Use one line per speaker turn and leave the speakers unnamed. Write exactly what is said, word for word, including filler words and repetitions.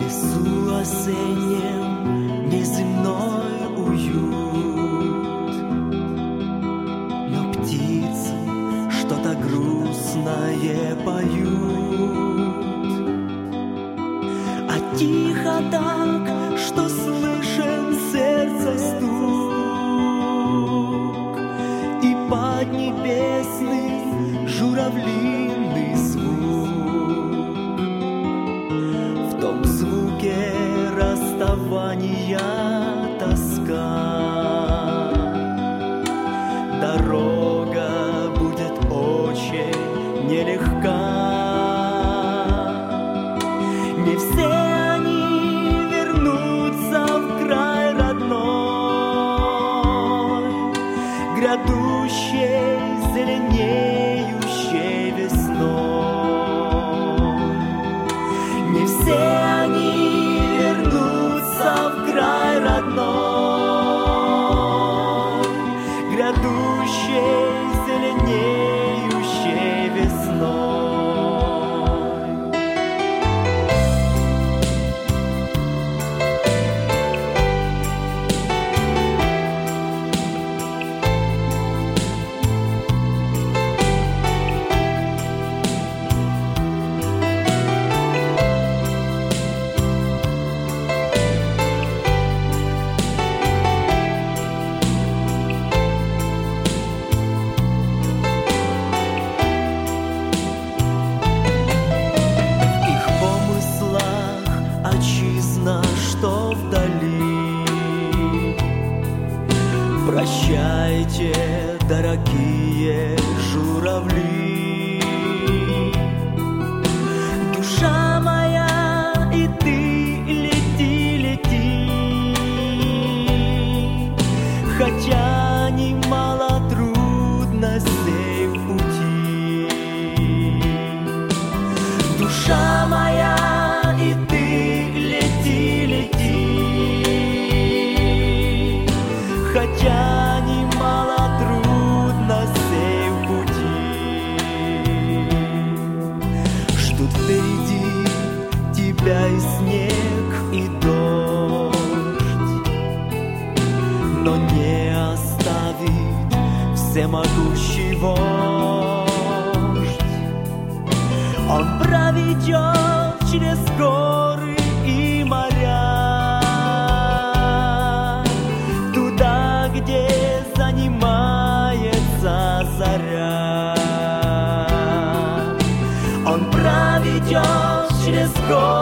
лесу осеннем неземной уют, но птицы что-то грустное поют, а тихо так, что слышен сердце стук, и поднебесный журавлиный звук. В том звуке расставания тоска. Дорога будет очень нелегка. Не все они вернутся в край родной, грядущей зеленеющей весной. Не все они вернутся в край родной, грядущей зеленеющей весной. Что вдали. Прощайте, дорогие журавли. Душа моя, и ты лети, лети, хотя немало трудностей в пути. Душа моя, и ты хотя немало трудностей в пути. Ждут впереди тебя и снег, и дождь, но не оставит всемогущий вождь. Он проведет через горы и моря, где занимается заря. Он проведет через горы